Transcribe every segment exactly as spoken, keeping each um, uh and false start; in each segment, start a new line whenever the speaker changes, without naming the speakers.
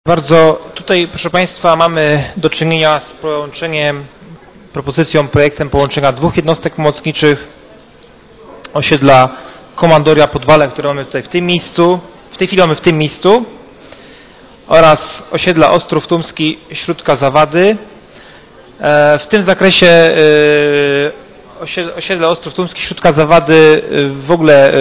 Bardzo tutaj, proszę Państwa, mamy do czynienia z połączeniem, propozycją, projektem połączenia dwóch jednostek pomocniczych, osiedla Komandoria Podwale, które mamy tutaj w tym miejscu, w tej chwili mamy w tym miejscu, oraz osiedla Ostrów Tumski, Śródka Zawady. W tym zakresie osiedle Ostrów Tumski, Śródka Zawady w ogóle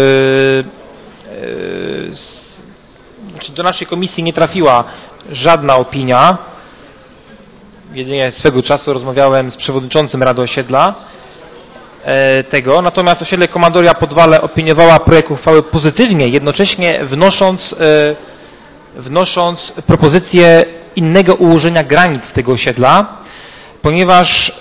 znaczy do naszej komisji nie trafiła żadna opinia. Jedynie swego czasu rozmawiałem z przewodniczącym Rady Osiedla tego. Natomiast osiedle Komandoria Podwale opiniowała projekt uchwały pozytywnie, jednocześnie wnosząc, wnosząc propozycję innego ułożenia granic tego osiedla, ponieważ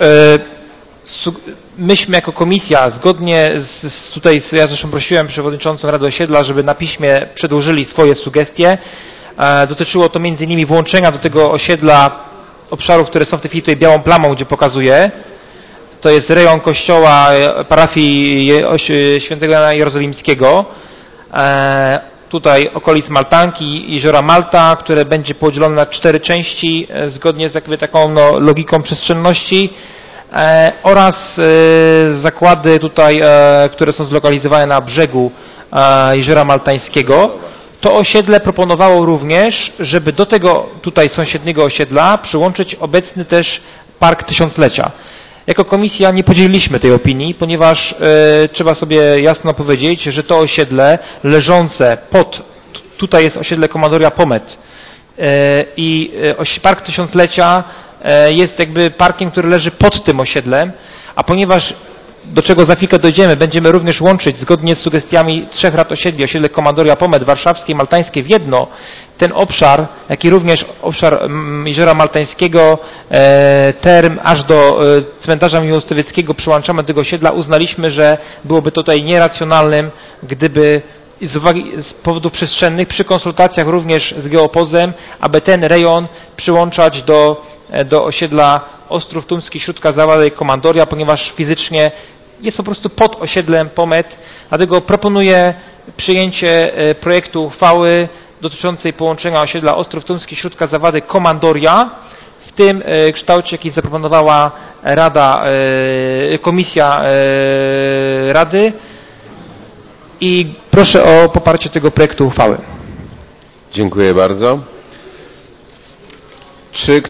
myśmy jako komisja, zgodnie z tutaj, ja zresztą prosiłem przewodniczącą Rady Osiedla, żeby na piśmie przedłożyli swoje sugestie. Dotyczyło to między innymi włączenia do tego osiedla obszarów, które są w tej chwili tutaj białą plamą, gdzie pokazuję. To jest rejon kościoła parafii Świętego Jana Jerozolimskiego. Tutaj okolic Maltanki, jeziora Malta, które będzie podzielone na cztery części, zgodnie z jakby taką no, logiką przestrzenności. E, oraz e, zakłady tutaj, e, które są zlokalizowane na brzegu e, jeziora Maltańskiego. To osiedle proponowało również, żeby do tego tutaj sąsiedniego osiedla przyłączyć obecny też Park Tysiąclecia. Jako komisja nie podzieliliśmy tej opinii, ponieważ e, trzeba sobie jasno powiedzieć, że to osiedle leżące pod, tutaj jest osiedle Komandoria Pomet e, i e, Park Tysiąclecia jest jakby parkiem, który leży pod tym osiedlem, a ponieważ, do czego za chwilkę dojdziemy, będziemy również łączyć zgodnie z sugestiami trzech rad osiedli, osiedle Komandoria Pomet, warszawskie i maltańskie w jedno, ten obszar, jak i również obszar jeziora Maltańskiego, e, term aż do e, cmentarza miłostowieckiego przyłączamy do tego osiedla, uznaliśmy, że byłoby tutaj nieracjonalnym, gdyby z uwagi, z powodów przestrzennych, przy konsultacjach również z Geopozem, aby ten rejon przyłączać do do osiedla Ostrów Tumski, Śródka Zawady i Komandoria, ponieważ fizycznie jest po prostu pod osiedlem Pomet. Dlatego proponuję przyjęcie projektu uchwały dotyczącej połączenia osiedla Ostrów Tumski, Śródka Zawady, Komandoria w tym kształcie, jaki zaproponowała Rada, Komisja Rady, i proszę o poparcie tego projektu uchwały.
Dziękuję bardzo. Czy